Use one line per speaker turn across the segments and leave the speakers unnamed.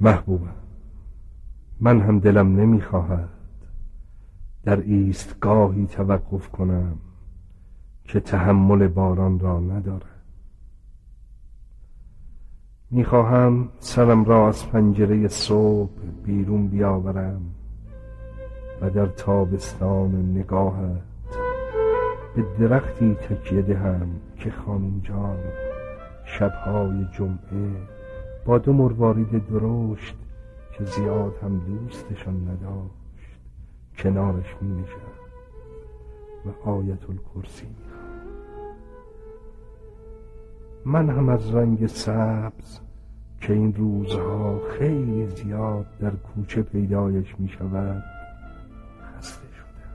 محبوبم، من هم دلم نمیخواهد در ایستگاهی توقف کنم که تحمل باران را ندارد. میخواهم سرم را از پنجره صبح بیرون بیاورم و در تابستان نگاهت به درختی تکیه دهم که خانم جان شبهای جمعه با 2 مروارید درشت که زیاد هم دوستشان نداشت کنارش می نشست و آیت الکرسی می خواند. من هم از رنگ سبز که این روزها خیلی زیاد در کوچه پیدایش می شود خسته شدم.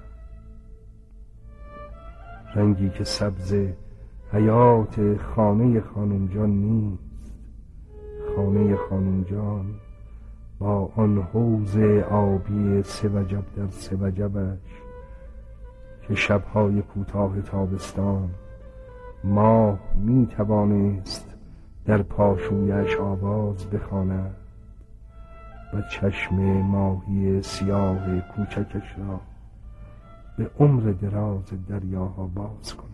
رنگی که سبز حیات خانه خانم جان نیست. خانه خانم جان با آن حوض آبی 3 وجب در 3 وجبش که شبهای کوتاه تابستان ماه می توانست در پاشویش آواز بخواند و چشم ماهی سیاه کوچکش را به عمر دراز دریاها باز کند.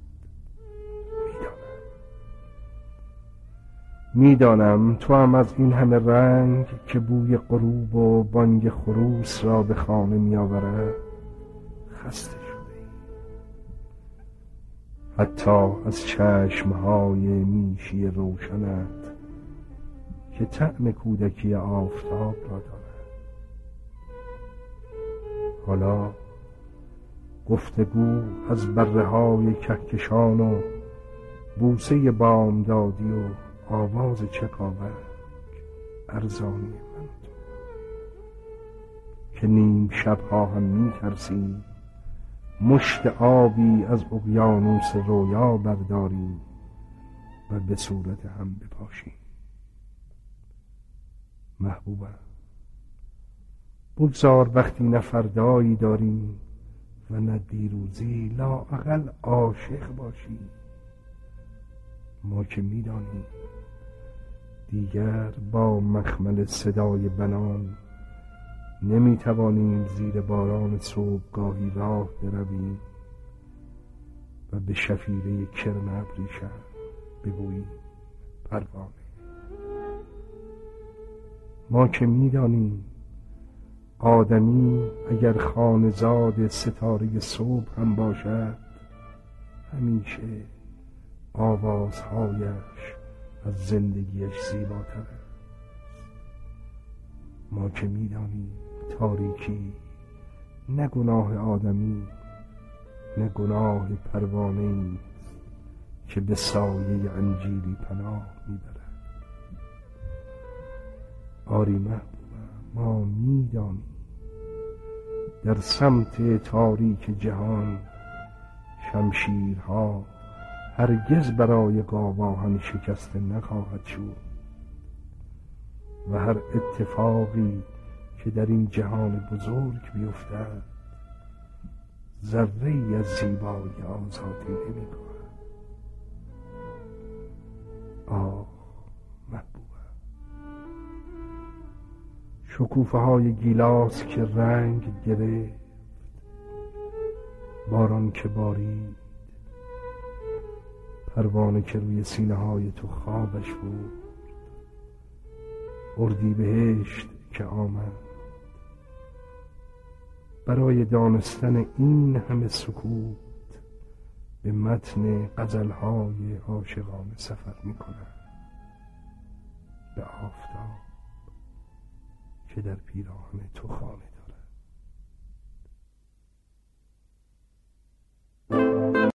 میدانم تو هم از این همه رنگ که بوی غروب و بانگ خروس را به خانه می آورد خسته شده ای. حتی از چشمهای میشی روشنت که طعم کودکی آفتاب را دارد. حالا گفتگو از بره‌های کهکشان و بوسه بامدادی و آواز چکاوک ارزانی من که نیم شبها هم می ترسیم مشت آبی از اقیانوس رویا برداریم و به صورت هم بپاشیم. محبوبم، بگذار وقتی نه فردایی داریم و نه دیروزی لااقل عاشق باشیم. ما که می‌دانیم دیگر با مخمل صدای بنان نمیتوانیم زیر باران صبحگاهی راه برویم و به شفیره کرم ابریشم بگوییم پروانه. ما که میدانیم آدمی اگر خانه‌زاد ستاره صبح هم باشد همیشه آوازهایش از زندگیش زیباتر است. ما که میدانیم تاریکی نه گناه آدمی نه گناه پروانه‌ای است که به سایه انجیلی پناه میبرد. آری محبوبم، ما میدانیم در سمت تاریک جهان شمشیرها هرگز برای گاواهن شکسته نخواهد شد و هر اتفاقی که در این جهان بزرگ بیفتد ذره‌ای از زیبایی آزادی نمی کند. آه محبوبم، شکوفه های گیلاس که رنگ گرفت، باران که بارید، پروانه که روی سینه های تو خوابش بود، اردیبهشت که آمد. برای دانستن این همه سکوت به متن غزلهای عاشقانه سفر می کنم، به آفتاب که در پیراهن تو خانه دارد.